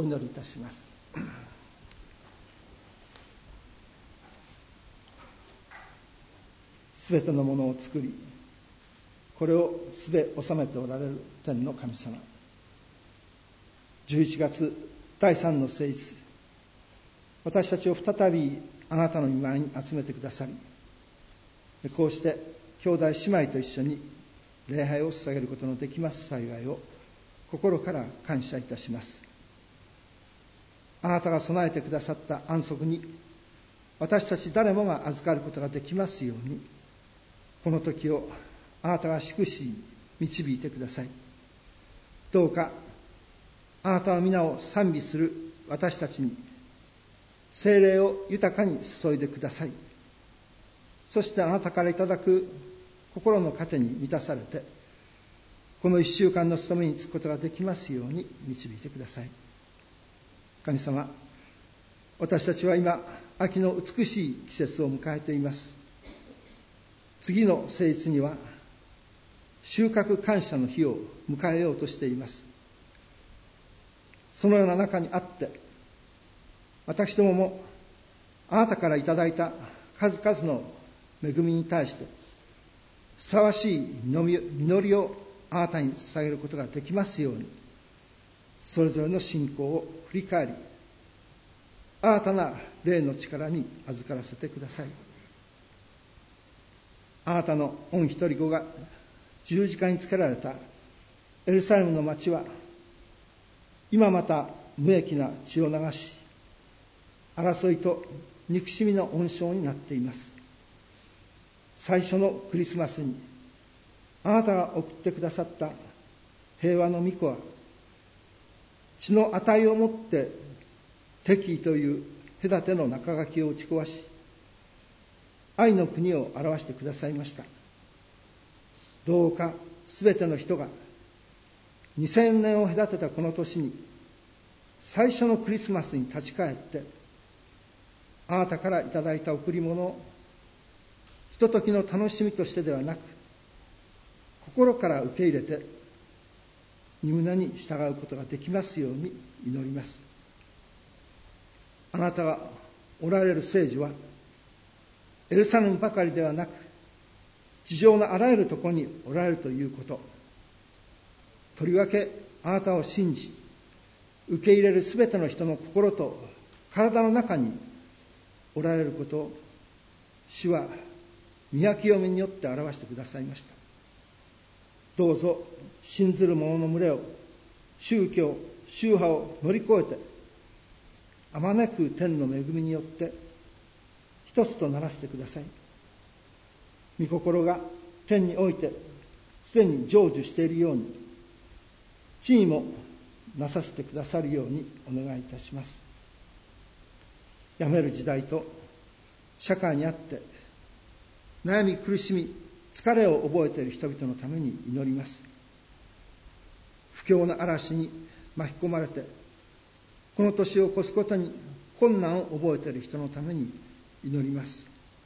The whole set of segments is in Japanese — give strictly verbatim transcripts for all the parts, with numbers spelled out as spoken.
お祈りいたします。すべてのものを作り、これをすべ収めておられる天の神様、じゅういちがつだいさんの聖日、私たちを再びあなたの御前に集めてくださり、こうして兄弟姉妹と一緒に礼拝を捧げることのできます幸いを心から感謝いたします。あなたが備えてくださった安息に私たち誰もが預かることができますように、この時をあなたが祝し導いてください。どうかあなたの皆を賛美する私たちに聖霊を豊かに注いでください。そしてあなたからいただく心の糧に満たされて、この一週間の務めに就くことができますように導いてください。神様、私たちは今秋の美しい季節を迎えています。次の聖日には収穫感謝の日を迎えようとしています。そのような中にあって、私どももあなたからいただいた数々の恵みに対してふさわしい実りをあなたに捧げることができますように、それぞれの信仰を振り返り、新たな霊の力に預からせてください。あなたの御一人子が十字架につけられたエルサレムの町は、今また無益な血を流し、争いと憎しみの温床になっています。最初のクリスマスにあなたが送ってくださった平和の御子は、血の値をもって敵意という隔ての中垣を打ち壊し、愛の国を表してくださいました。どうかすべての人がにせんねんを隔てたこの年に最初のクリスマスに立ち返って、あなたからいただいた贈り物をひとときの楽しみとしてではなく、心から受け入れて御胸に従うことができますように祈ります。あなたがおられる聖女はエルサレムばかりではなく、地上のあらゆるところにおられるということ、とりわけあなたを信じ受け入れるすべての人の心と体の中におられることを、主は御清めによって表してくださいました。どうぞ信ずる者の群れを、宗教宗派を乗り越えて、あまねく天の恵みによって一つとならせてください。御心が天においてすでに成就しているように、地にもなさせてくださるようにお願いいたします。病める時代と社会にあって悩み苦しみ疲れを覚えている人々のために祈ります。不況の嵐に巻き込まれてこの年を越すことに困難を覚えている人のために祈ります。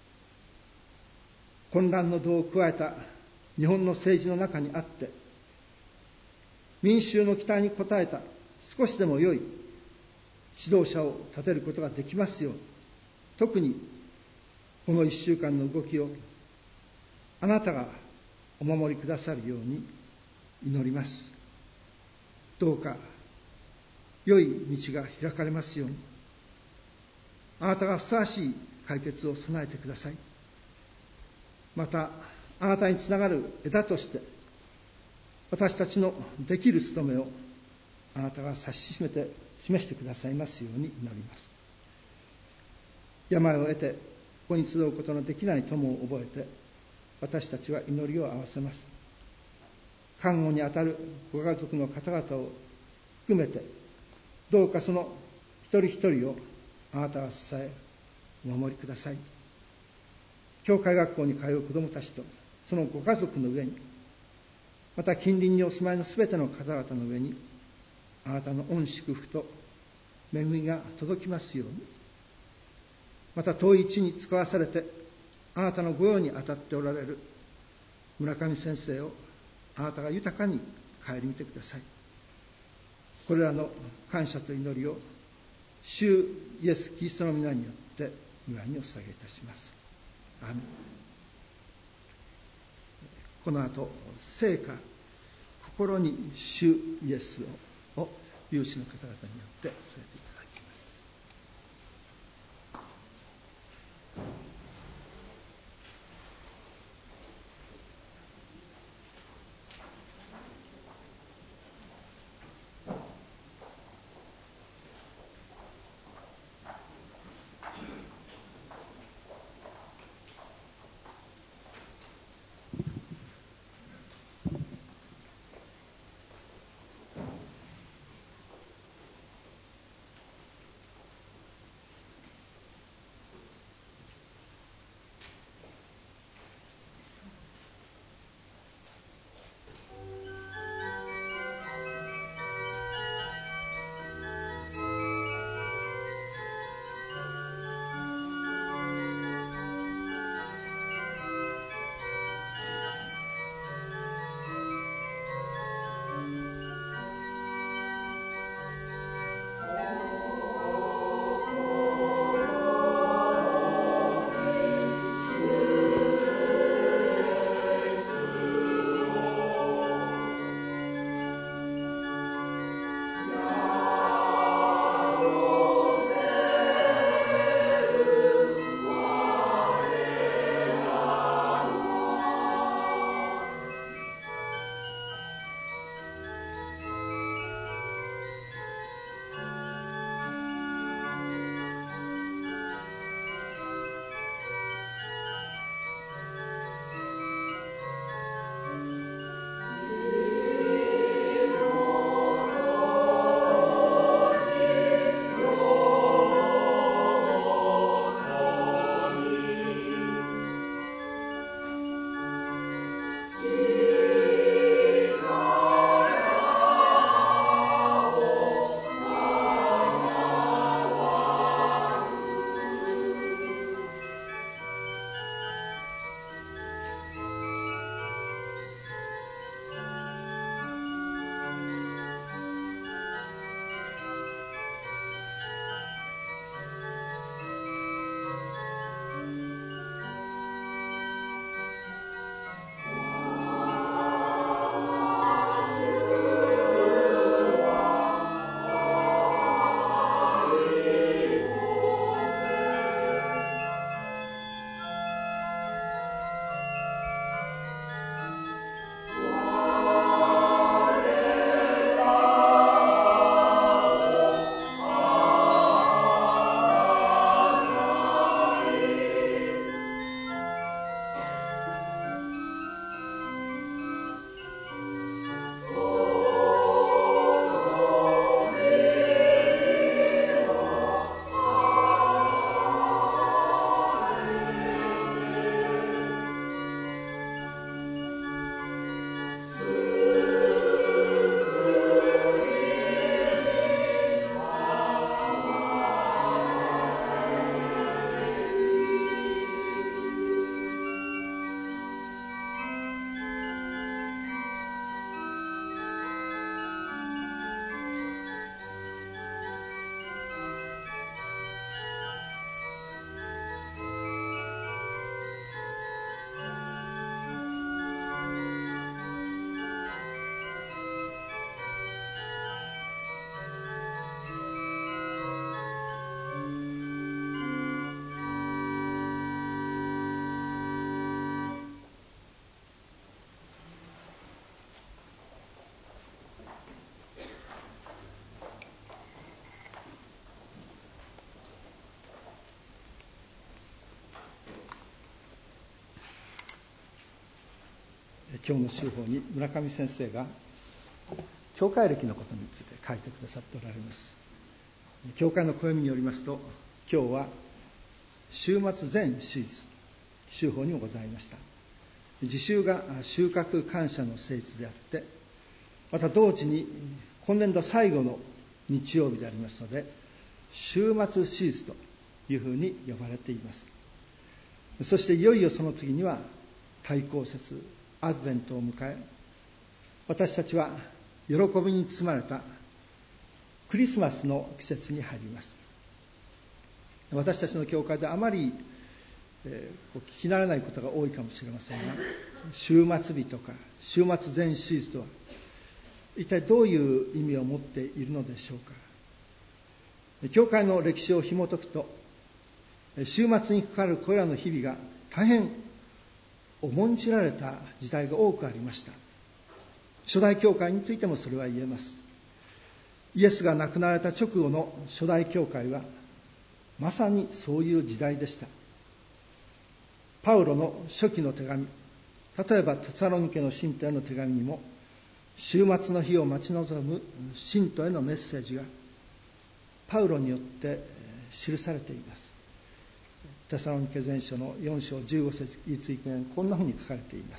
混乱の度を加えた日本の政治の中にあって、民衆の期待に応えた少しでも良い指導者を立てることができますように、特にこの一週間の動きをあなたがお守りくださるように祈ります。どうか良い道が開かれますように、あなたがふさわしい解決を備えてください。またあなたにつながる枝として私たちのできる務めをあなたが指し示めて示してくださいますように祈ります。病を得てここに集うことのできない友を覚えて、私たちは祈りを合わせます。看護にあたるご家族の方々を含めて、どうかその一人一人をあなたが支えお守りください。教会学校に通う子どもたちとそのご家族の上に、また近隣にお住まいのすべての方々の上に、あなたの御祝福と恵みが届きますように、また遠い地に使わされてあなたの御用に当たっておられる村上先生をあなたが豊かに顧みてください。 これらの感謝と祈りを主イエス・キリストの皆によって御前にお捧げいたします。アーメン。この後、聖歌心に主イエスをを有志の方々によって添えていただきます。今日の週報に村上先生が教会歴のことについて書いてくださっておられます。教会の暦によりますと、今日は週末全シーズン週報にもございました。次週が収穫感謝の聖日であって、また同時に今年度最後の日曜日でありますので、週末シーズンというふうに呼ばれています。そしていよいよその次には大公節アドベントを迎え、私たちは喜びに包まれたクリスマスの季節に入ります。私たちの教会であまり、えー、聞き慣れないことが多いかもしれませんが、終末日とか終末前シーズとは一体どういう意味を持っているのでしょうか。教会の歴史を紐解くと、終末にかかるこれらの日々が大変重んじられた時代が多くありました。初代教会についてもそれは言えます。イエスが亡くなられた直後の初代教会はまさにそういう時代でした。パウロの初期の手紙、例えばテサロニケの信徒への手紙にも、終末の日を待ち望む信徒へのメッセージがパウロによって記されています。テサロニケ前書のよん章じゅうご節についてこんなふうに書かれています。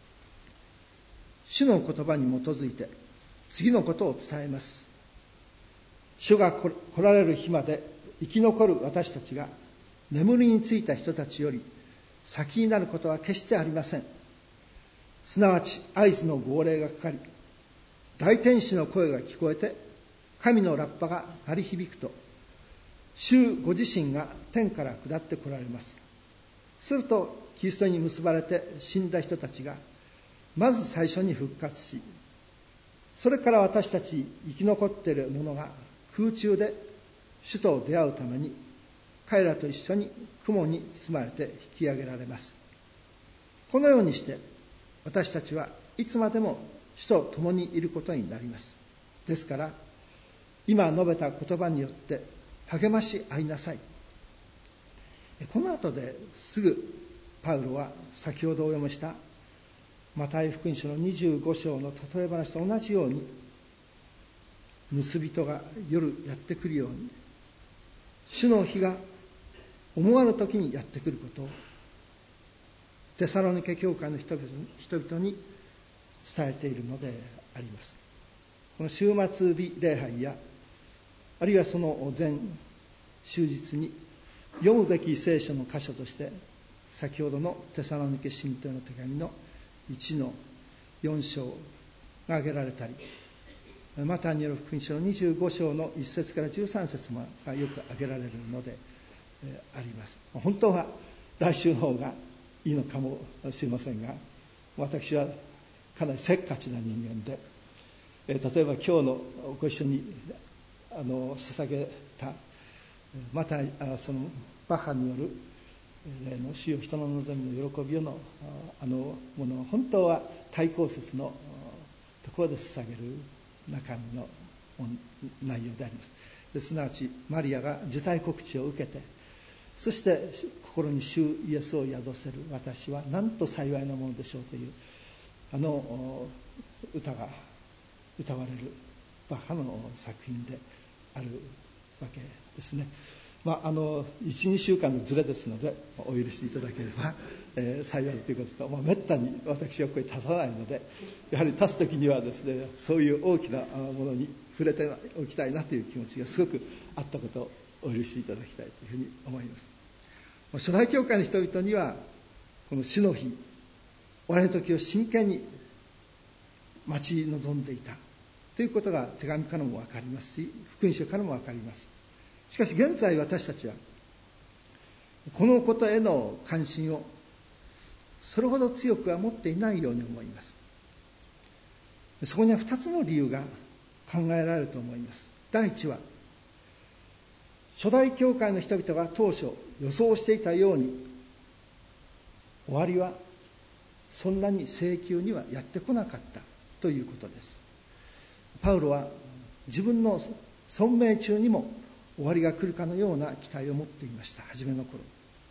主の言葉に基づいて次のことを伝えます。主が来られる日まで生き残る私たちが眠りについた人たちより先になることは決してありません。すなわち合図の号令がかかり、大天使の声が聞こえて、神のラッパが鳴り響くと、主ご自身が天から下って来られます。するとキリストに結ばれて死んだ人たちがまず最初に復活し、それから私たち生き残っている者が空中で主と出会うために彼らと一緒に雲に包まれて引き上げられます。このようにして私たちはいつまでも主と共にいることになります。ですから今述べた言葉によって励まし合いなさい。この後ですぐパウロは先ほどお読みしたマタイ福音書のにじゅうご章の例え話と同じように、盗人が夜やってくるように主の日が思わぬ時にやってくることをテサロニケ教会の人々に、人々に伝えているのであります。この終末日礼拝やあるいはその前終日に読むべき聖書の箇所として先ほどのテサロニケ信徒への手紙のいちのよん章が挙げられたり、マタイによる福音書のにじゅうご章のいち節からじゅうさん節がよく挙げられるのであります。本当は来週の方がいいのかもしれませんが、私はかなりせっかちな人間で、例えば今日のご一緒にあの捧げたまたそのバッハによる例の主よ人の望みの喜びよのあのものは本当は対抗節のところで捧げる中身の内容であります。ですなわちマリアが受胎告知を受けて、そして心に主イエスを宿せる私はなんと幸いなものでしょうというあの歌が歌われるバッハの作品であるわけですね。まあ、あのいち、にしゅうかんのずれですのでお許しいただければ、えー、幸いということと、まあ、めったに私はここに立たないので、やはり立つ時にはですね、そういう大きなものに触れておきたいなという気持ちがすごくあったことをお許しいただきたいというふうに思います。初代教会の人々にはこの主の日、終わりの時を真剣に待ち望んでいたということが手紙からも分かりますし、福音書からも分かります。しかし現在私たちはこのことへの関心をそれほど強くは持っていないように思います。そこにはふたつの理由が考えられると思います。第一は、初代教会の人々が当初予想していたように終わりはそんなに永久にはやってこなかったということです。パウロは自分の存命中にも終わりが来るかのような期待を持っていました。初めの頃、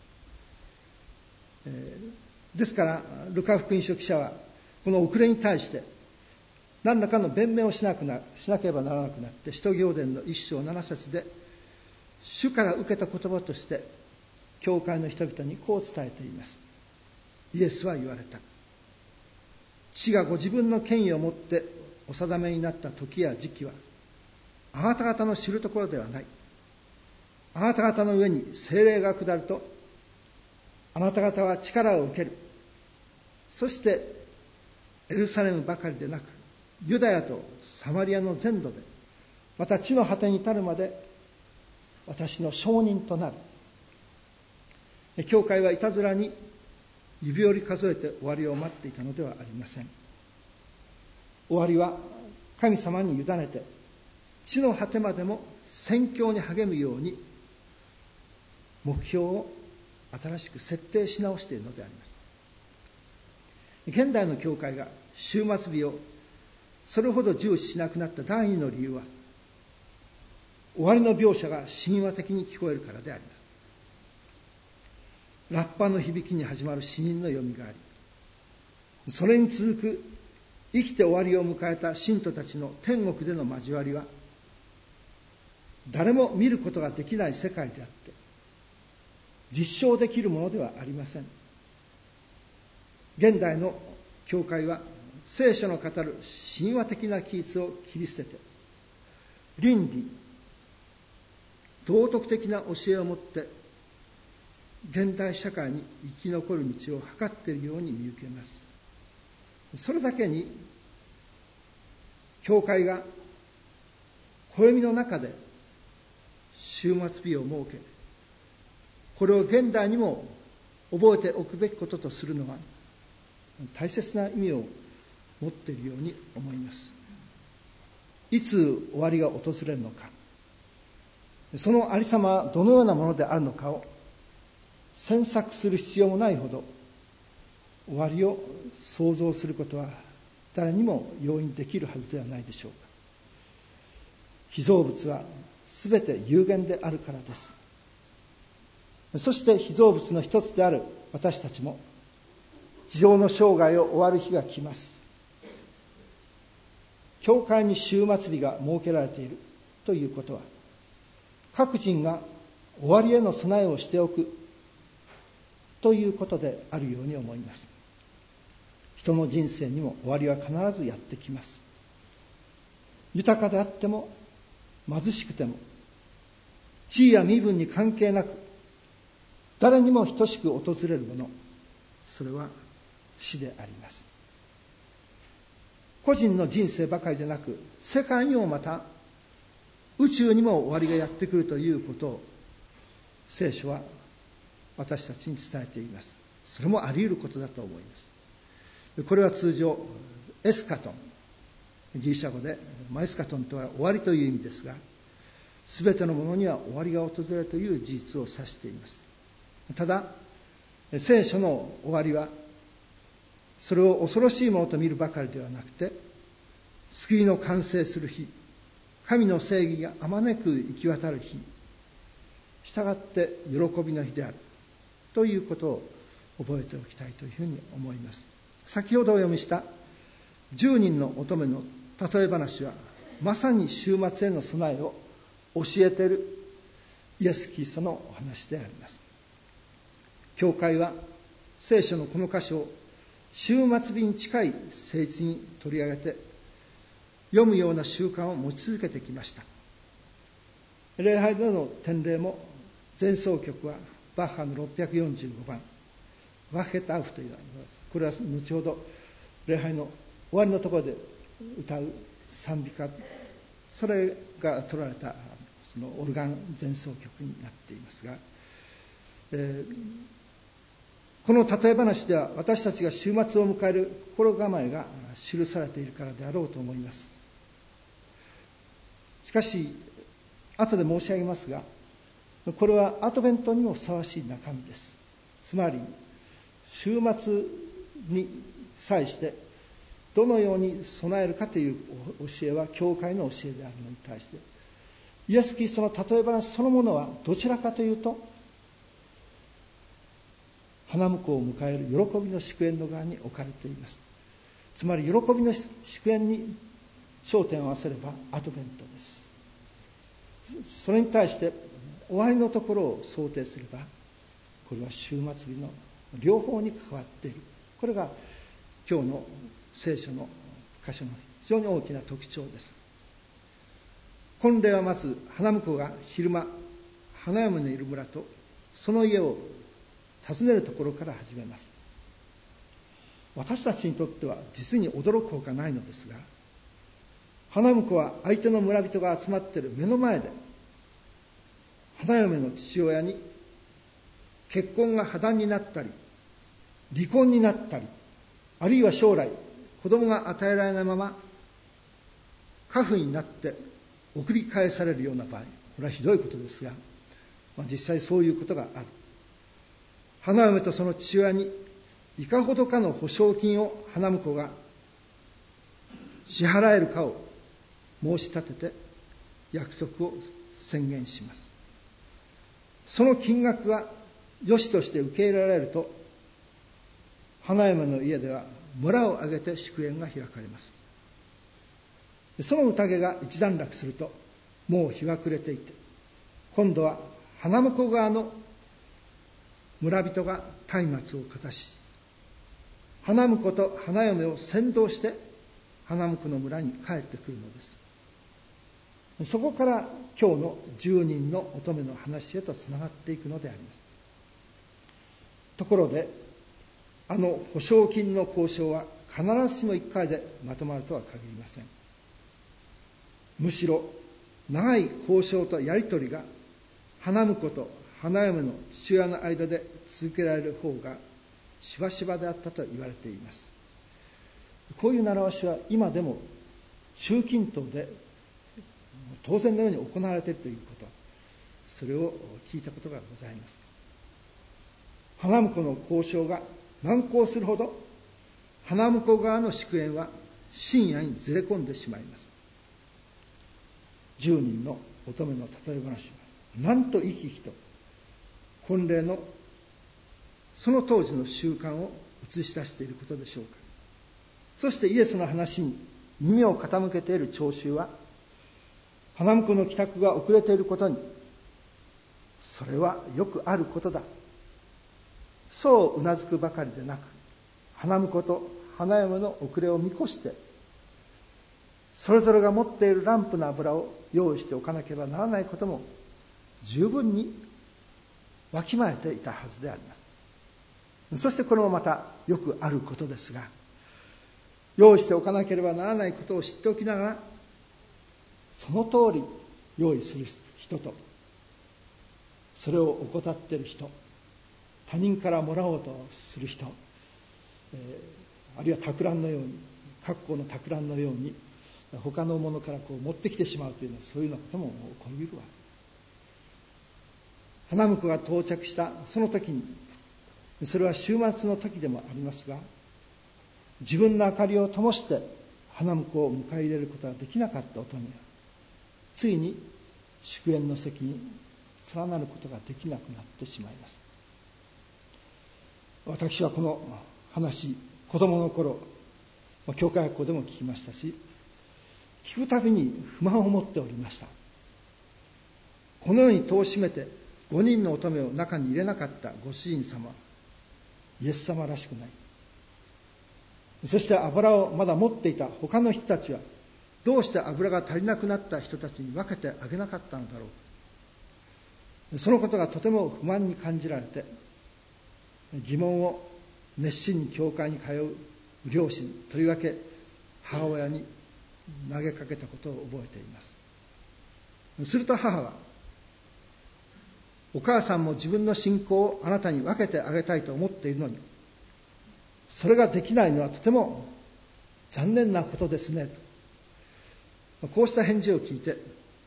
えー、ですからルカ福音書記者はこの遅れに対して何らかの弁明をしなくなしなければならなくなって、使徒行伝の一章七節で主から受けた言葉として教会の人々にこう伝えています。イエスは言われた。父がご自分の権威をもってお定めになった時や時期はあなた方の知るところではない。あなた方の上に聖霊が下るとあなた方は力を受ける。そしてエルサレムばかりでなくユダヤとサマリアの全土でまた地の果てに至るまで私の証人となる。教会はいたずらに指折り数えて終わりを待っていたのではありません。終わりは神様に委ねて地の果てまでも宣教に励むように目標を新しく設定し直しているのであります。現代の教会が終末日をそれほど重視しなくなった第二の理由は、終わりの描写が神話的に聞こえるからであります。ラッパの響きに始まる死人のよみがえり、それに続く生きて終わりを迎えた信徒たちの天国での交わりは、誰も見ることができない世界であって、実証できるものではありません。現代の教会は聖書の語る神話的な記述を切り捨てて、倫理、道徳的な教えをもって現代社会に生き残る道を図っているように見受けます。それだけに教会が暦の中で終末日を設け、これを現代にも覚えておくべきこととするのは大切な意味を持っているように思います。いつ終わりが訪れるのか、そのありさまはどのようなものであるのかを詮索する必要もないほど、終わりを想像することは誰にも容易にできるはずではないでしょうか。被造物はすべて有限であるからです。そして被造物の一つである私たちも、地上の生涯を終わる日が来ます。教会に終末日が設けられているということは、各人が終わりへの備えをしておくということであるように思います。人の人生にも終わりは必ずやってきます。豊かであっても貧しくても、地位や身分に関係なく誰にも等しく訪れるもの、それは死であります。個人の人生ばかりでなく、世界にもまた宇宙にも終わりがやってくるということを聖書は私たちに伝えています。それもあり得ることだと思います。これは通常エスカトン、ギリシャ語でマエスカトンとは終わりという意味ですが、すべてのものには終わりが訪れるという事実を指しています。ただ聖書の終わりはそれを恐ろしいものと見るばかりではなくて、救いの完成する日、神の正義があまねく行き渡る日、したがって喜びの日であるということを覚えておきたいというふうに思います。先ほどお読みした十人の乙女の例え話は、まさに終末への備えを教えているイエス・キリストのお話であります。教会は聖書のこの箇所を終末日に近い誠実に取り上げて読むような習慣を持ち続けてきました。礼拝での典礼も、前奏曲はバッハのろっぴゃくよんじゅうごばんワッヘタウフという、これは後ほど礼拝の終わりのところで歌う賛美歌、それが取られたそのオルガン前奏曲になっていますが、えー、この例え話では私たちが終末を迎える心構えが記されているからであろうと思います。しかし後で申し上げますが、これはアドベントにもふさわしい中身です。つまり終末に際してどのように備えるかという教えは教会の教えであるのに対して、イエス・キリストの例え話そのものはどちらかというと、花婿を迎える喜びの祝宴の側に置かれています。つまり喜びの祝宴に焦点を合わせればアドベントです。それに対して終わりのところを想定すれば、これは終末日の両方に関わっている。これが今日の聖書の箇所の非常に大きな特徴です。婚礼はまず花婿が昼間花嫁のいる村とその家を訪ねるところから始めます。私たちにとっては実に驚くほかないのですが、 花婿は相手の村人が集まっている目の前で、花嫁の父親に結婚が破談になったり、離婚になったり、あるいは将来子供が与えられないまま寡婦になって送り返されるような場合、これはひどいことですが、まあ、実際そういうことがある。花嫁とその父親にいかほどかの保証金を花婿が支払えるかを申し立てて約束を宣言します。その金額が良しとして受け入れられると、花嫁の家では村を挙げて祝宴が開かれます。その宴が一段落すると、もう日は暮れていて、今度は花婿側の村人が松明をかざし、花婿と花嫁を先導して花婿の村に帰ってくるのです。そこから今日の十人の乙女の話へとつながっていくのであります。ところで、あの保証金の交渉は必ずしも一回でまとまるとは限りません。むしろ長い交渉とやり取りが花婿と花嫁の父親の間で続けられる方がしばしばであったと言われています。こういう習わしは今でも中近東で当然のように行われているということ、それを聞いたことがございます。花婿の交渉が難航するほど、花婿側の祝宴は深夜にずれ込んでしまいます。十人の乙女の例え話は、なんと生き生きと婚礼のその当時の習慣を映し出していることでしょうか。そしてイエスの話に耳を傾けている聴衆は、花婿の帰宅が遅れていることに、それはよくあることだ、そううなずくばかりでなく、花婿と花嫁の遅れを見越して、それぞれが持っているランプの油を用意しておかなければならないことも十分にわきまえていたはずであります。そしてこれもまたよくあることですが、用意しておかなければならないことを知っておきながら、その通り用意する人と、それを怠っている人、他人からもらおうとする人、えー、あるいは托卵のように、格好の托卵のように他のものからこう持ってきてしまうというのは、そういうようなことも起こり得るわけ。花婿が到着したその時に、それは週末の時でもありますが、自分の明かりを灯して花婿を迎え入れることができなかった乙女は、ついに祝宴の席に連なることができなくなってしまいます。私はこの話、子供の頃教会学校でも聞きましたし、聞くたびに不満を持っておりました。このように戸を閉めてごにんの乙女を中に入れなかったご主人様、イエス様らしくない。そして油をまだ持っていた他の人たちは、どうして油が足りなくなった人たちに分けてあげなかったのだろう。そのことがとても不満に感じられて、疑問を熱心に教会に通う両親、とりわけ母親に投げかけたことを覚えています。すると母は、お母さんも自分の信仰をあなたに分けてあげたいと思っているのに、それができないのはとても残念なことですねと、こうした返事を聞いて、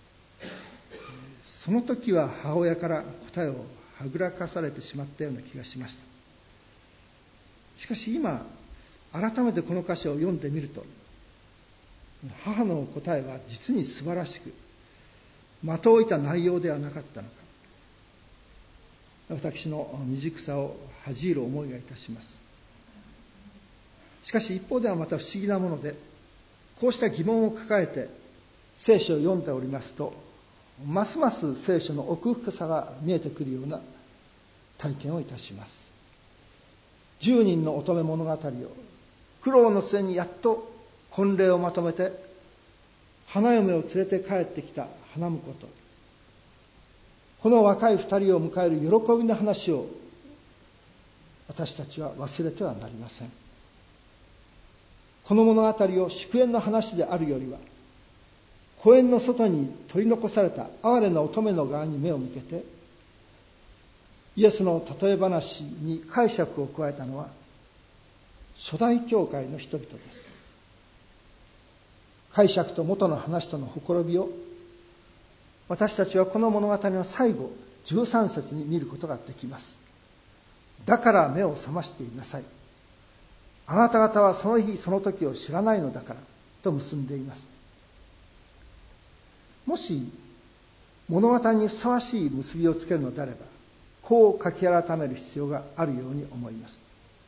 その時は母親から答えをはぐらかされてしまったような気がしました。しかし今改めてこの歌詞を読んでみると、母の答えは実に素晴らしく、的を射た内容ではなかったのか、私の未熟さを恥じる思いがいたします。しかし一方ではまた不思議なもので、こうした疑問を抱えて聖書を読んでおりますと、ますます聖書の奥深さが見えてくるような体験をいたします。十人の乙女物語を苦労の末にやっと婚礼をまとめて花嫁を連れて帰ってきた花婿と、この若い二人を迎える喜びの話を私たちは忘れてはなりません。この物語を祝宴の話であるよりは、 公園の外に取り残された哀れな乙女の側に目を向けて、イエスの例え話に解釈を加えたのは初代教会の人々です。解釈と元の話とのほころびを私たちはこの物語の最後じゅうさん節に見ることができます。だから目を覚ましていなさい。あなた方はその日その時を知らないのだからと結んでいます。もし物語にふさわしい結びをつけるのであれば、こう書き改める必要があるように思います。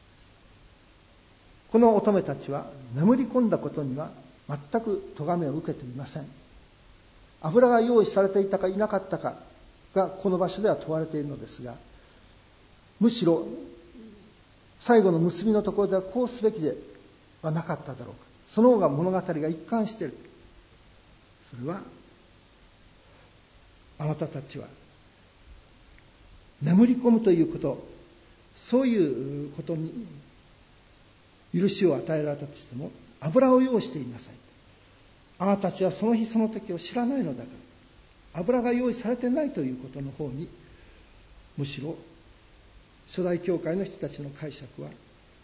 この乙女たちは眠り込んだことには全く咎めを受けていません。油が用意されていたかいなかったかがこの場所では問われているのですが、むしろ最後の結びのところではこうすべきではなかっただろうか、その方が物語が一貫している。それはあなたたちは眠り込むということ、そういうことに許しを与えられたとしても油を用意していなさい。あなたたちはその日その時を知らないのだから、油が用意されてないということの方に、むしろ初代教会の人たちの解釈は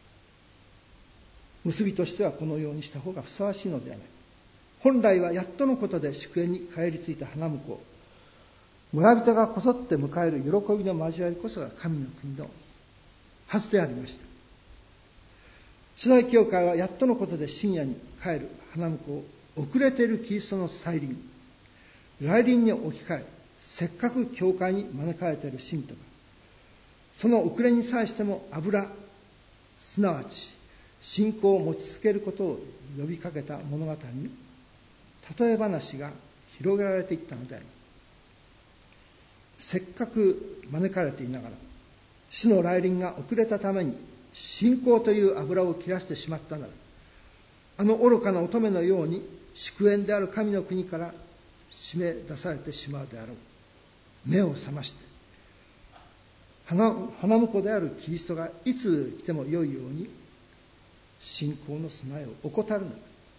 結びとしてはこのようにした方がふさわしいのではない。本来はやっとのことで祝宴に帰り着いた花婿を村人がこぞって迎える喜びの交わりこそが神の国のはずでありました。初代教会はやっとのことで深夜に帰る花婿を遅れているキリストの再臨、来臨に置き換え、せっかく教会に招かれている信徒がその遅れに際しても油、すなわち信仰を持ち続けることを呼びかけた物語に例え話が広げられていったのであります。せっかく招かれていながら主の来臨が遅れたために信仰という油を切らしてしまったなら、あの愚かな乙女のように祝宴である神の国から締め出されてしまうであろう。目を覚まして花, 花婿であるキリストがいつ来てもよいように信仰の備えを怠るのだ。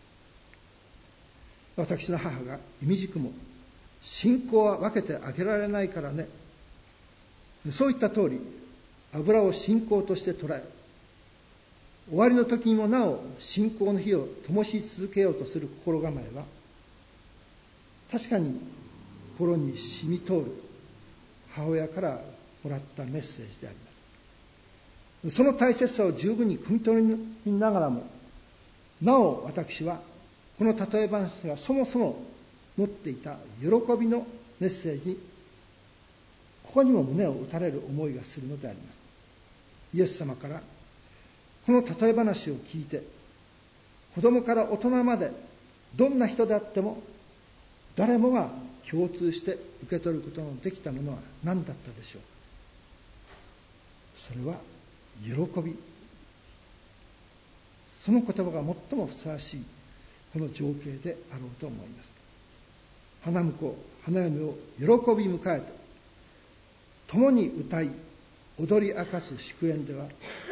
私の母がいみじくも信仰は分けてあげられないからね、そういった通り油を信仰として捉え、終わりの時にもなお信仰の火を灯し続けようとする心構えは確かに心に染み通る母親からもらったメッセージであります。その大切さを十分に汲み取りながらも、なお私はこの例え話がそもそも持っていた喜びのメッセージにここにも胸を打たれる思いがするのであります。イエス様からこの例え話を聞いて、子供から大人までどんな人であっても誰もが共通して受け取ることのできたものは何だったでしょうか。それは喜び。その言葉が最もふさわしいこの情景であろうと思います。花婿花嫁を喜び迎えて共に歌い踊り明かす祝宴では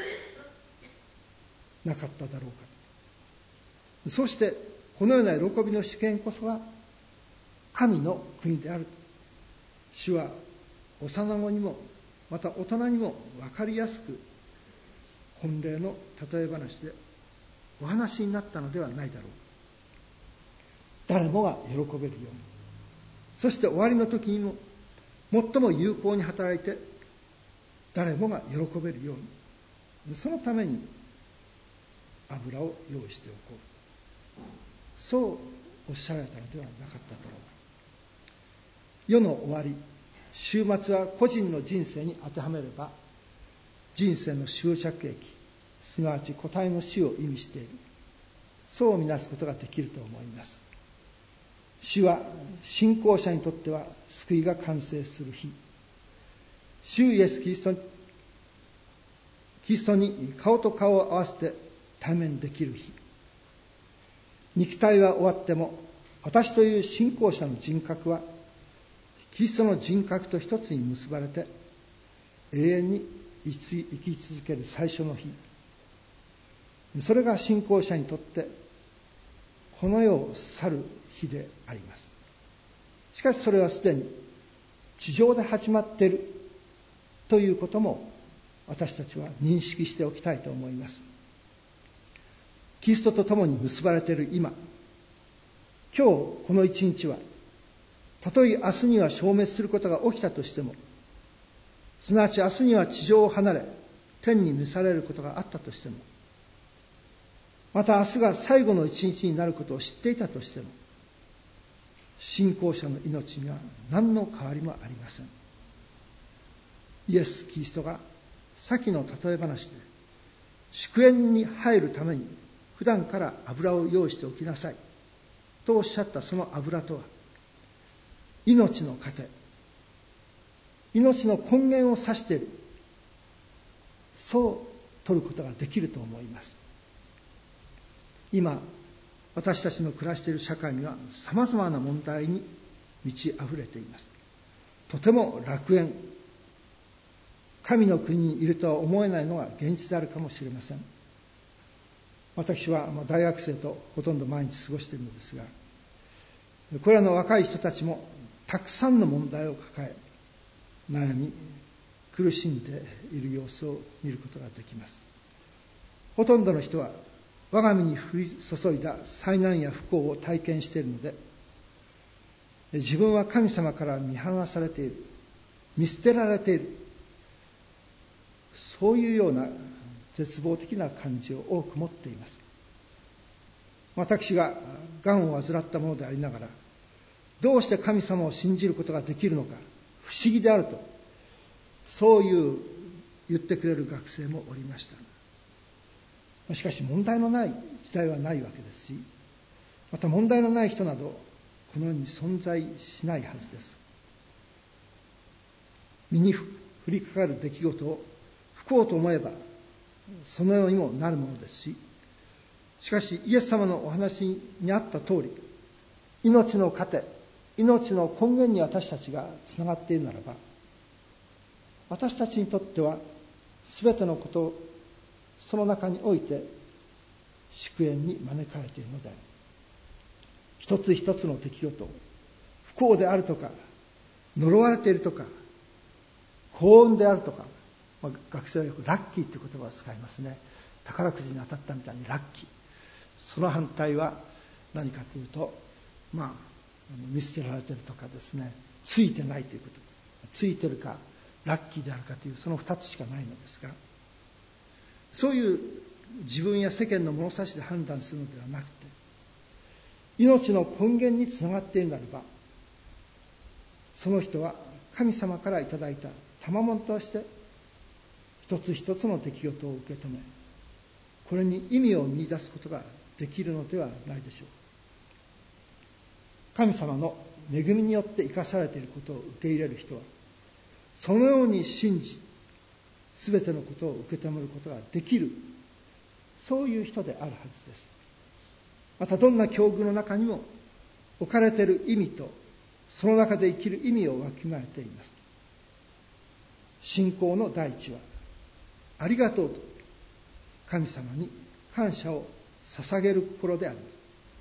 なかっただろうかと。そしてこのような喜びの祝宴こそが神の国である。主は幼子にもまた大人にも分かりやすく婚礼の例え話でお話になったのではないだろう。誰もが喜べるように、そして終わりの時にも最も有効に働いて誰もが喜べるように、そのために油を用意しておこう、そうおっしゃられたのではなかっただろうか。世の終わり、終末は個人の人生に当てはめれば人生の終着駅、すなわち個体の死を意味している、そう見なすことができると思います。死は信仰者にとっては救いが完成する日、主イエスキリストキリストに顔と顔を合わせて対面できる日、肉体は終わっても私という信仰者の人格はキリストの人格と一つに結ばれて永遠に生き続ける最初の日、それが信仰者にとってこの世を去る日であります。 しかしそれはすでに地上で始まっているということも私たちは認識しておきたいと思います。キリストと共に結ばれている今、今日この一日は、たとえ明日には消滅することが起きたとしても、すなわち明日には地上を離れ天に召されることがあったとしても、また明日が最後の一日になることを知っていたとしても、信仰者の命には何の変わりもありません。イエス・キリストが先の例え話で、祝宴に入るために普段から油を用意しておきなさいとおっしゃったその油とは、命の糧、命の根源を指している、そう取ることができると思います。今私たちの暮らしている社会にはさまざまな問題に満ち溢れています。とても楽園、神の国にいるとは思えないのが現実であるかもしれません。私は大学生とほとんど毎日過ごしているのですが、これらの若い人たちもたくさんの問題を抱え、悩み苦しんでいる様子を見ることができます。ほとんどの人は我が身に降り注いだ災難や不幸を体験しているので、自分は神様から見放されている、見捨てられている、そういうような絶望的な感じを多く持っています。私ががんを患ったものでありながら、どうして神様を信じることができるのか不思議であると、そういう言ってくれる学生もおりました。しかし問題のない時代はないわけですし、また問題のない人などこの世に存在しないはずです。身に降りかかる出来事を不幸と思えばそのようにもなるものですし、しかしイエス様のお話にあった通り、命の糧、命の根源に私たちがつながっているならば、私たちにとってはすべてのことをその中において祝宴に招かれているのである。一つ一つの出来事を不幸であるとか呪われているとか幸運であるとか、まあ、学生はよくラッキーという言葉を使いますね。宝くじに当たったみたいにラッキー。その反対は何かというと、まあ見捨てられているとかですね、ついてないということ。ついてるかラッキーであるかというその二つしかないのですが、そういう自分や世間の物差しで判断するのではなくて、命の根源につながっているならば、その人は神様からいただいた賜物として一つ一つの出来事を受け止め、これに意味を見出すことができるのではないでしょうか。神様の恵みによって生かされていることを受け入れる人は、そのように信じすべてのことを受け止めることができる、そういう人であるはずです。またどんな境遇の中にも置かれている意味とその中で生きる意味をわきまえています。信仰の第一はありがとうと神様に感謝を捧げる心であります。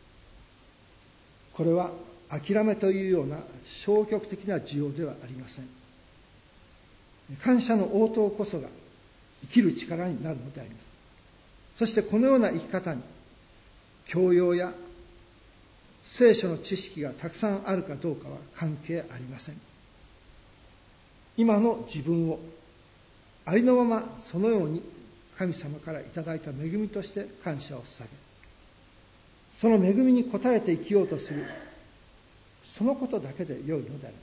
これは諦めというような消極的な需要ではありません。感謝の応答こそが生きる力になるのであります。そしてこのような生き方に教養や聖書の知識がたくさんあるかどうかは関係ありません。今の自分をありのままそのように神様からいただいた恵みとして感謝を捧げ、その恵みに応えて生きようとする、そのことだけで良いのであります。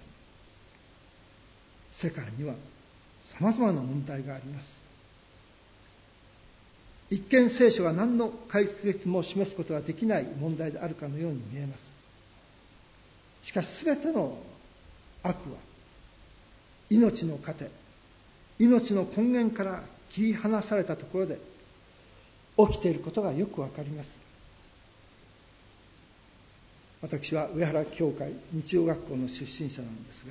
世界にはさまざまな問題があります。一見聖書が何の解決も示すことができない問題であるかのように見えます。しかしすべての悪は命の糧、命の根源から切り離されたところで起きていることがよくわかります。私は上原教会日曜学校の出身者なんですが、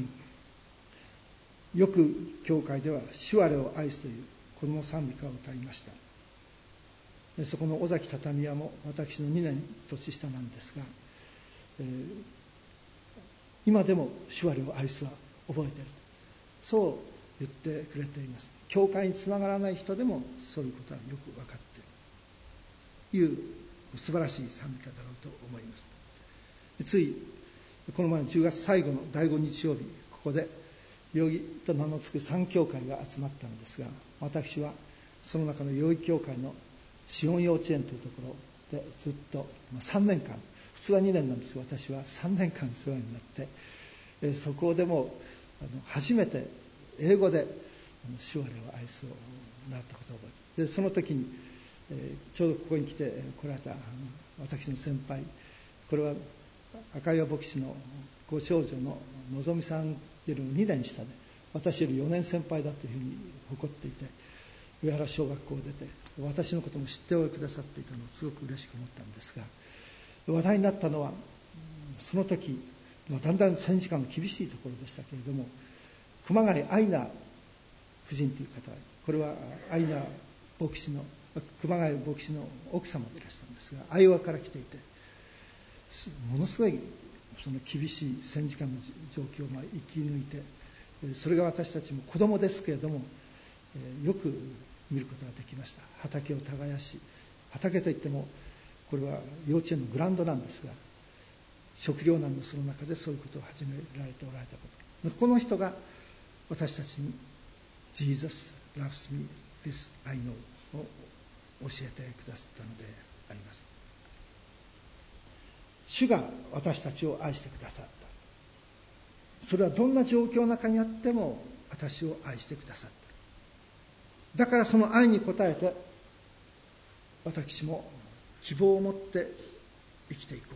よく教会では主我を愛すという子供賛美歌を歌いました。そこの尾崎畳屋も私のにねん年下なんですが、えー、 今でも主我を愛すは覚えている、そう言ってくれています。教会につながらない人でもそういうことはよく分かっているという素晴らしい賛美歌だろうと思います。ついこの前のじゅうがつ最後のだいご日曜日、ここで代々木と名の付く三教会が集まったのですが、私はその中の代々木教会のシオン幼稚園というところでずっとさんねんかん、普通はにねんなんですが、私はさんねんかん世話になって、そこでも初めて英語で主我を愛すを習ったことを覚えて、でその時にちょうどここに来て来られた私の先輩、これは赤岩牧師のご長女ののぞみさんよりもにねん下で、私よりよねん先輩だというふうに誇っていて、上原小学校を出て私のことも知っておいてくださっていたのをすごく嬉しく思ったんですが、話題になったのはその時、だんだん戦時下の厳しいところでしたけれども、熊谷愛菜夫人という方、これは愛菜牧師の熊谷牧師の奥様でいらっしゃるんですが、アイオワから来ていて、ものすごいその厳しい戦時下の状況をまあ生き抜いて、それが私たちも子供ですけれどもよく見ることができました。畑を耕し、畑といってもこれは幼稚園のグラウンドなんですが、食糧難のその中でそういうことを始められておられたこと、この人が私たちに Jesus loves me, this I know を教えてくださったのであります。主が私たちを愛してくださった。それはどんな状況の中にあっても私を愛してくださった。だからその愛に応えて私も希望を持って生きていこう。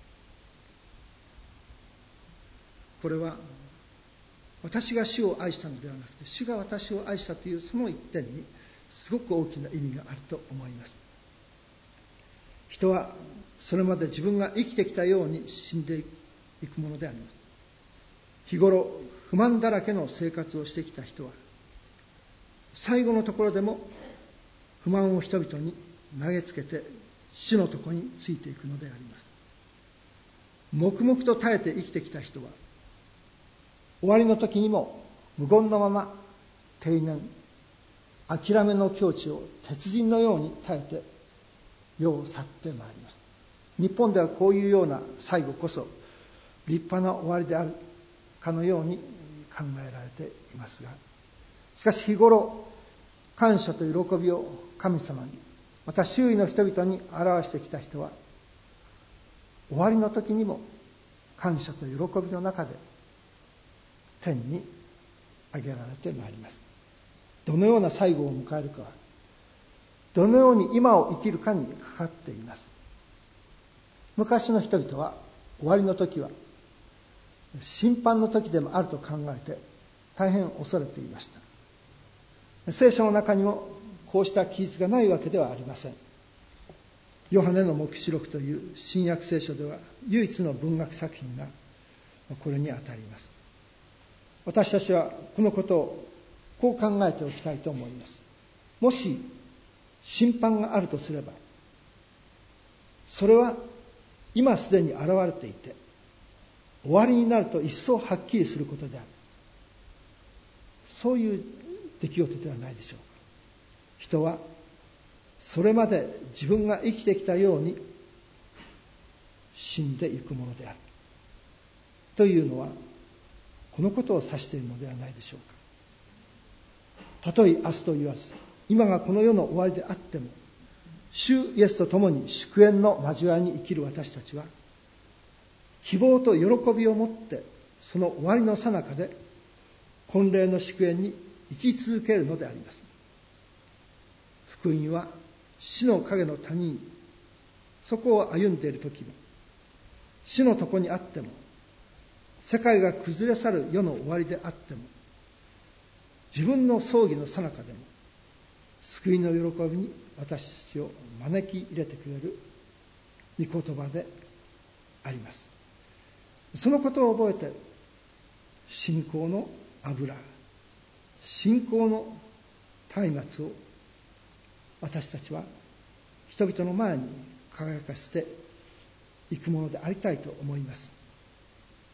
これは私が主を愛したのではなくて、主が私を愛したというその一点にすごく大きな意味があると思います。人はそれまで自分が生きてきたように死んでいくものであります。日頃不満だらけの生活をしてきた人は、最後のところでも不満を人々に投げつけて死のところについていくのであります。黙々と耐えて生きてきた人は、終わりの時にも無言のまま定年、諦めの境地を鉄人のように耐えて世を去ってまいります。日本ではこういうような最後こそ立派な終わりであるかのように考えられていますが、しかし日頃感謝と喜びを神様に、また周囲の人々に表してきた人は、終わりの時にも感謝と喜びの中で天に上げられてまいります。どのような最後を迎えるかは、どのように今を生きるかにかかっています。昔の人々は終わりの時は審判の時でもあると考えて大変恐れていました。聖書の中にもこうした記述がないわけではありません。ヨハネの黙示録という新約聖書では唯一の文学作品がこれにあたります。私たちはこのことをこう考えておきたいと思います。もし審判があるとすれば、それは今すでに現れていて、終わりになると一層はっきりすることである。そういう出来事ではないでしょうか。人はそれまで自分が生きてきたように死んでいくものであるというのは、このことを指しているのではないでしょうか。たとえ明日と言わず、今がこの世の終わりであっても、主イエスと共に祝宴の交わりに生きる私たちは、希望と喜びを持ってその終わりの最中で婚礼の祝宴に生き続けるのであります。福音は死の影の谷にそこを歩んでいる時も、死のとこにあっても、世界が崩れ去る世の終わりであっても、自分の葬儀の最中でも救いの喜びに私たちを招き入れてくれる御言葉であります。そのことを覚えて、信仰の油、信仰の松明を私たちは人々の前に輝かせていくものでありたいと思います。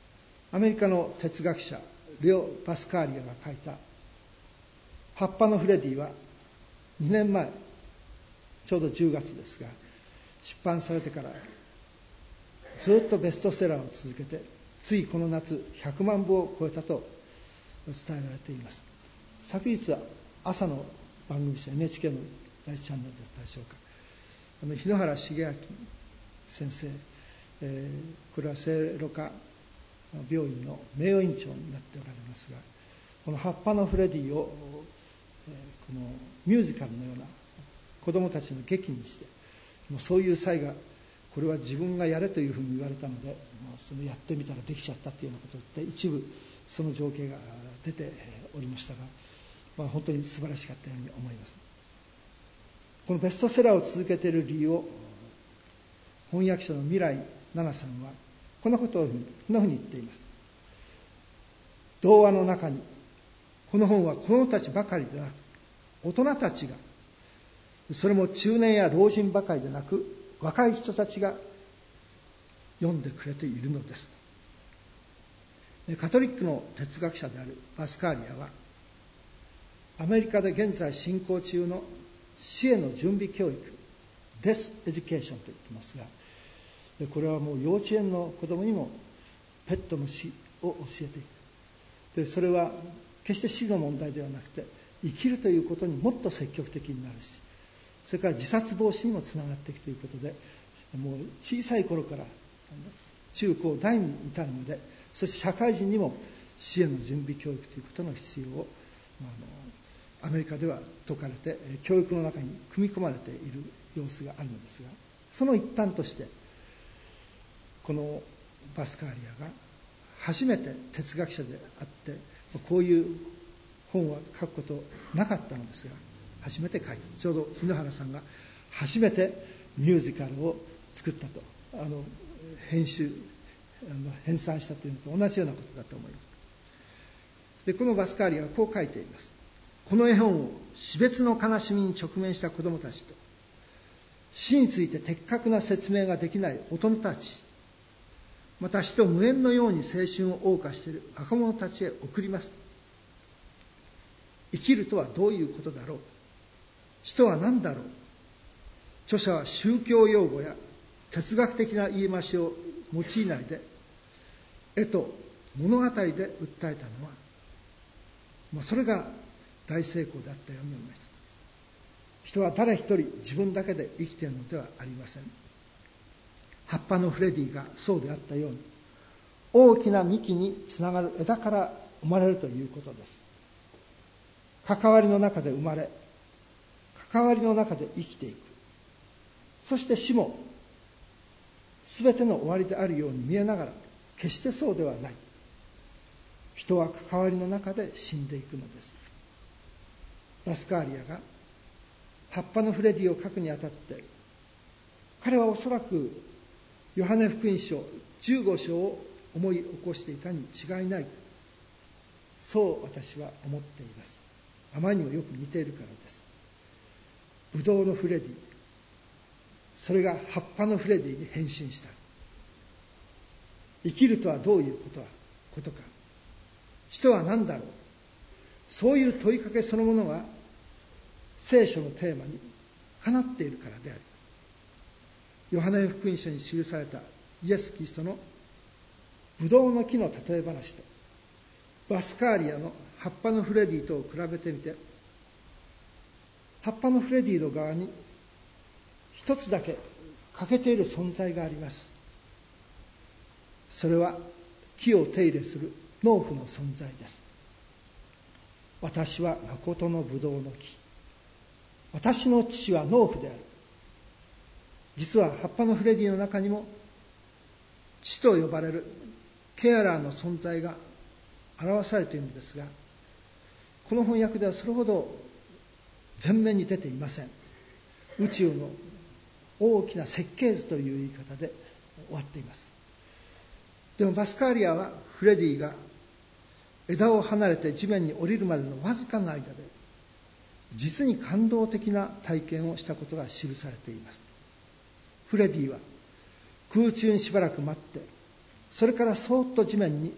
アメリカの哲学者レオ・パスカーリアが書いた葉っぱのフレディはにねんまえ、ちょうどじゅうがつですが出版されてからずっとベストセラーを続けて、ついこの夏ひゃくまんぶを超えたと伝えられています。昨日は朝の番組者 エヌエイチケー の第一チャンネルだったでしょうか、あの日野原茂明先生、えー、これは聖路加病院の名誉院長になっておられますが、この葉っぱのフレディを、えー、このミュージカルのような子どもたちの劇にして、もうそういう際がこれは自分がやれというふうに言われたので、もうそのやってみたらできちゃったというようなことを言って、一部その情景が出ておりましたが、まあ、本当に素晴らしかったように思います。このベストセラーを続けている理由を翻訳者の未来奈々さんはこんなことをこんなふうに言っています。童話の中にこの本は子どもたちばかりでなく、大人たちが、それも中年や老人ばかりでなく若い人たちが読んでくれているのです。カトリックの哲学者であるパスカーリアは、アメリカで現在進行中の死への準備教育、デスエデュケーションと言ってますが、これはもう幼稚園の子供にもペットの死を教えていく。でそれは決して死の問題ではなくて、生きるということにもっと積極的になるし、それから自殺防止にもつながっていくということで、もう小さい頃から中高大に至るまで、そして社会人にも死への準備教育ということの必要をあのアメリカでは説かれて、教育の中に組み込まれている様子があるのですが、その一端としてこのパスカーリアが初めて哲学者であって、こういう本は書くことなかったのですが、初めて書いた。ちょうど日野原さんが初めてミュージカルを作ったと、あの編集あの編纂したというのと同じようなことだと思います。でこのパスカーリアはこう書いています。この絵本を死別の悲しみに直面した子どもたちと、死について的確な説明ができない大人たち、また死と無縁のように青春を謳歌している若者たちへ送ります。生きるとはどういうことだろう、死とは何だろう。著者は宗教用語や哲学的な言い回しを用いないで、絵と物語で訴えたのは、まあ、それが大成功であったように思います。人は誰一人自分だけで生きているのではありません。葉っぱのフレディがそうであったように、大きな幹につながる枝から生まれるということです。関わりの中で生まれ、関わりの中で生きていく。そして死もすべての終わりであるように見えながら、決してそうではない。人は関わりの中で死んでいくのです。パスカーリアが葉っぱのフレディを書くにあたって、彼はおそらくヨハネ福音書じゅうご章を思い起こしていたに違いない、そう私は思っています。あまりにもよく似ているからです。ブドウのフレディ、それが葉っぱのフレディに変身した。生きるとはどういうことはことか、人は何だろう、そういう問いかけそのものが聖書のテーマにかなっているからであります。ヨハネ福音書に記されたイエス・キリストのブドウの木の例え話とバスカーリアの葉っぱのフレディとを比べてみて、葉っぱのフレディの側に一つだけ欠けている存在があります。それは木を手入れする農夫の存在です。私は誠のブドウの木、私の父は農夫である。実は葉っぱのフレディの中にも父と呼ばれるケアラーの存在が表されているのですが、この翻訳ではそれほど前面に出ていません。宇宙の大きな設計図という言い方で終わっています。でもバスカーリアはフレディが枝を離れて地面に降りるまでのわずかな間で実に感動的な体験をしたことが記されています。フレディは空中にしばらく待って、それからそーっと地面に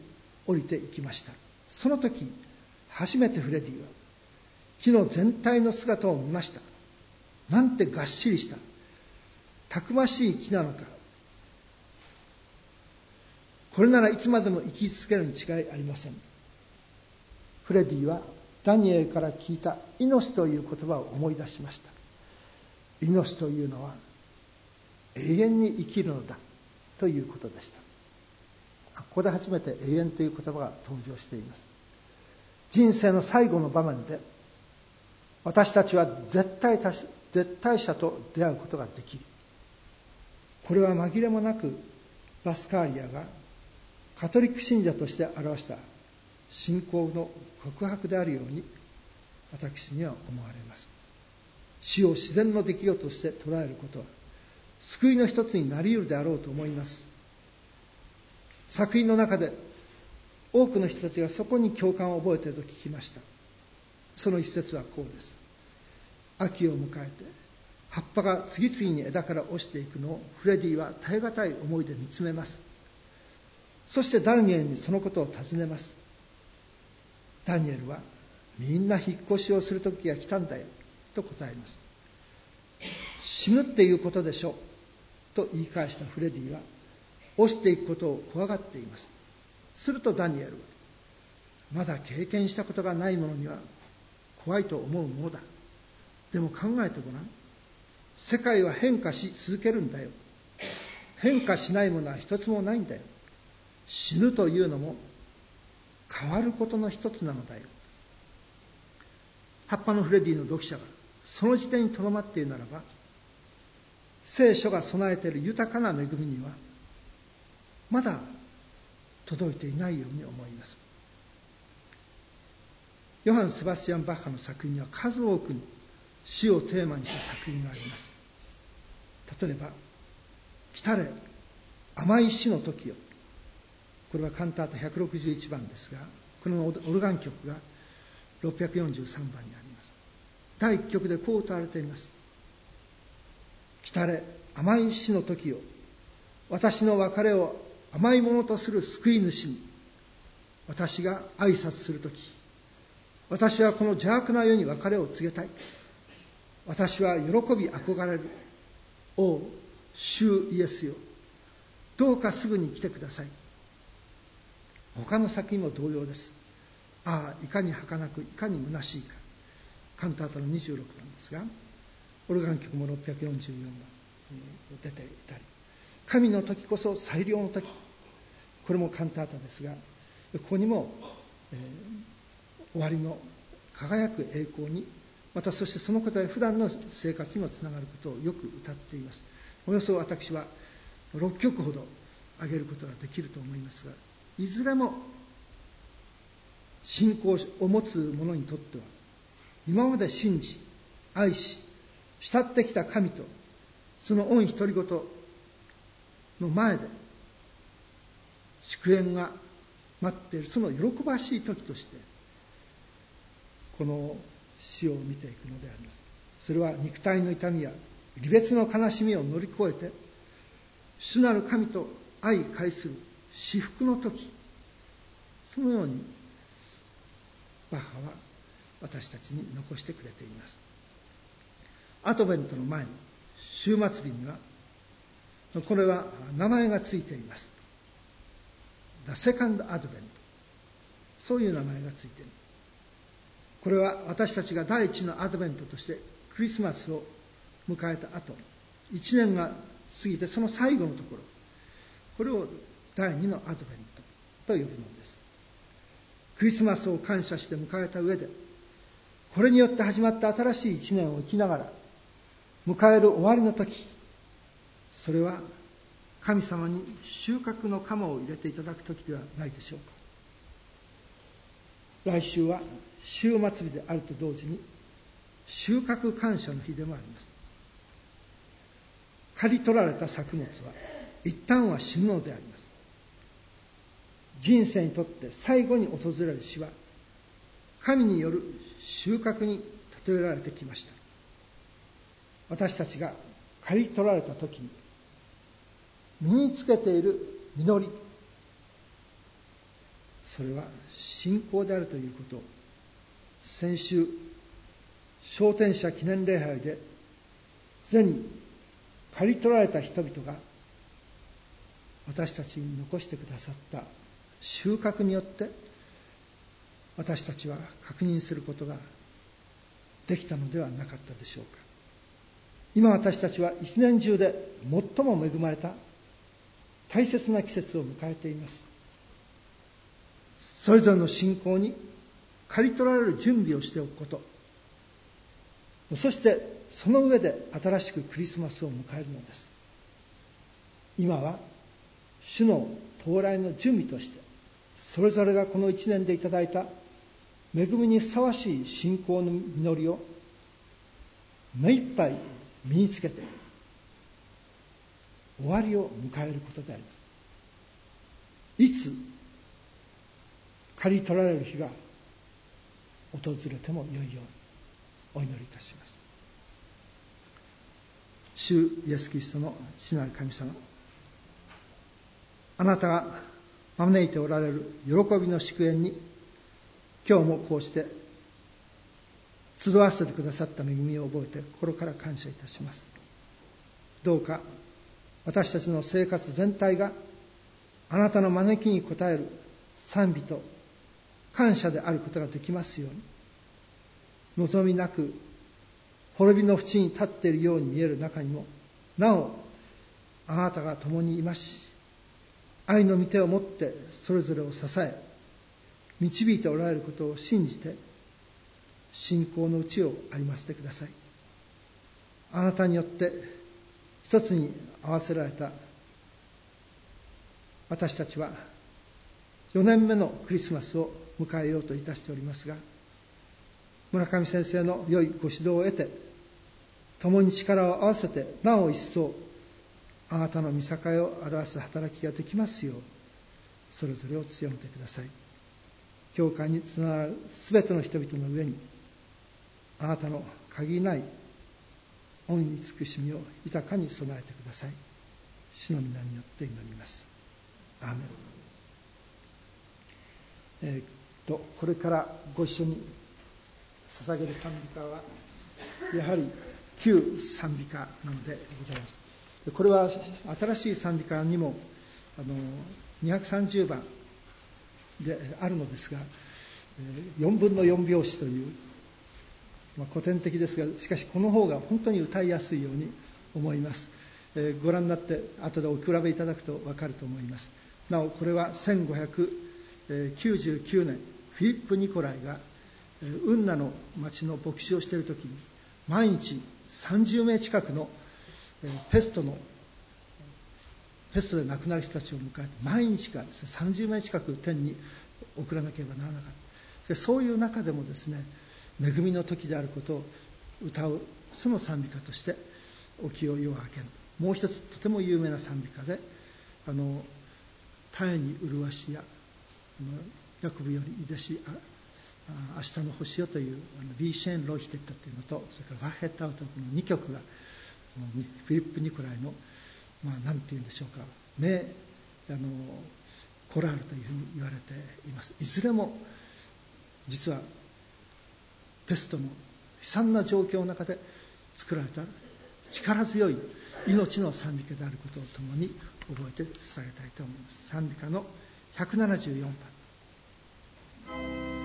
降りていきました。その時初めてフレディは木の全体の姿を見ました。なんてがっしりしたたくましい木なのか。これならいつまでも生き続けるに違いありません。フレディはダニエルから聞いた命という言葉を思い出しました。命というのは永遠に生きるのだということでした。ここで初めて永遠という言葉が登場しています。人生の最後の場面で私たちは絶対た絶対者と出会うことができる。これは紛れもなくバスカーリアがカトリック信者として表した信仰の告白であるように私には思われます。死を自然の出来事として捉えることは救いの一つになり得るであろうと思います。作品の中で多くの人たちがそこに共感を覚えていると聞きました。その一節はこうです。秋を迎えて葉っぱが次々に枝から落ちていくのをフレディは耐え難い思いで見つめます。そしてダニエルにそのことを尋ねます。ダニエルはみんな引っ越しをする時が来たんだよと答えます。死ぬっていうことでしょと言い返したフレディは落ちていくことを怖がっています。するとダニエルはまだ経験したことがないものには怖いと思うものだ。でも考えてごらん。世界は変化し続けるんだよ。変化しないものは一つもないんだよ。死ぬというのも変わることの一つなのだよ。葉っぱのフレディの読者がその時点にとどまっているならば、聖書が備えている豊かな恵みにはまだ届いていないように思います。ヨハン・セバスティアン・バッハの作品には数多くの死をテーマにした作品があります。例えば来たれ甘い死の時よ。これはカンタータひゃくろくじゅういちばんですが、このオルガン曲がろっぴゃくよんじゅうさんばんにあります。だいいっきょくでこう歌われています。来たれ甘い死の時よ、私の別れを甘いものとする救い主に私が挨拶するとき、私はこの邪悪な世に別れを告げたい。私は喜び憧れる。お主イエスよ、どうかすぐに来てください。他の作品も同様です。ああ、いかに儚く、いかに虚しいか。カンタータのにじゅうろくばんですが、オルガン曲もろっぴゃくよんじゅうよんばん出ていたり、神の時こそ最良の時、これもカンタータですが、ここにも、えー、終わりの輝く栄光に、またそしてそのことで普段の生活にもつながることをよく歌っています。およそ私はろっきょくほど挙げることができると思いますが、いずれも信仰を持つ者にとっては、今まで信じ愛し慕ってきた神とその御独り言の前で祝宴が待っている、その喜ばしい時としてこの死を見ていくのであります。それは肉体の痛みや離別の悲しみを乗り越えて主なる神と相会する至福の時、そのようにバッハは私たちに残してくれています。アドベントの前の終末日には、これは名前がついています。The Second Advent、 そういう名前がついている。これは私たちが第一のアドベントとしてクリスマスを迎えた後、一年が過ぎてその最後のところ、これを第二のアドベントと呼ぶのです。クリスマスを感謝して迎えた上で、これによって始まった新しい一年を生きながら迎える終わりの時、それは神様に収穫の鎌を入れていただく時ではないでしょうか。来週は終末日であると同時に収穫感謝の日でもあります。刈り取られた作物は一旦は死ぬのであります。人生にとって最後に訪れる死は神による収穫に例えられてきました。私たちが刈り取られた時に身につけている実り、 それは信仰であるということを、先週昇天者記念礼拝で全刈り取られた人々が私たちに残してくださった収穫によって私たちは確認することができたのではなかったでしょうか。今私たちは一年中で最も恵まれた大切な季節を迎えています。それぞれの信仰に刈り取られる準備をしておくこと、そしてその上で新しくクリスマスを迎えるのです。今は主の到来の準備として、それぞれがこの一年でいただいた恵みにふさわしい信仰の実りを目いっぱい身につけて終わりを迎えることであります。いつ刈り取られる日が訪れてもよいようにお祈りいたします。主イエス・キリストの父なる神様、あなたが招いておられる喜びの祝宴に今日もこうして集わせてくださった恵みを覚えて心から感謝いたします。どうか私たちの生活全体があなたの招きに応える賛美と感謝であることができますように、望みなく滅びの淵に立っているように見える中にもなおあなたが共にいまし、愛の御手を持ってそれぞれを支え導いておられることを信じて信仰のうちを歩ませてください。あなたによって一つに合わせられた私たちはよねんめのクリスマスを迎えようといたしておりますが、村上先生の良いご指導を得て共に力を合わせてなお一層あなたの御栄を表す働きができますようそれぞれを強めてください。教会につながるすべての人々の上にあなたの限りない恩に慈しみを豊かに備えてください。主の皆によって祈ります。アーメン。えー、っとこれからご一緒に捧げる賛美歌はやはり旧賛美歌なのでございます。これは新しい賛美歌にもあのにひゃくさんじゅうばんであるのですが、よんぶんのよん拍子という、まあ、古典的ですが、しかしこの方が本当に歌いやすいように思います。えー、ご覧になって後でお比べいただくと分かると思います。なおこれはせんごひゃくきゅうじゅうきゅうねんフィリップ・ニコライがウンナの町の牧師をしている時に毎日さんじゅうめい近くのペストのペストで亡くなる人たちを迎えて毎日がですねさんじゅうめい近く天に送らなければならなかった。でそういう中でもですね恵みの時であることを歌うその賛美歌としてお清い夜明けのもう一つとても有名な賛美歌であの絶えに麗しやヤコブよりいでしあ明日の星よというビーシェーン・ロイヒテッドというのとそれからワッヘッドアウトのにきょくがフィリップ・ニコライのまあ何て言うんでしょうか名あのコラールというふうに言われています。いずれも実はペストの悲惨な状況の中で作られた力強い命の賛美歌であることをともに覚えて捧げたいと思います。賛美歌のひゃくななじゅうよんばん。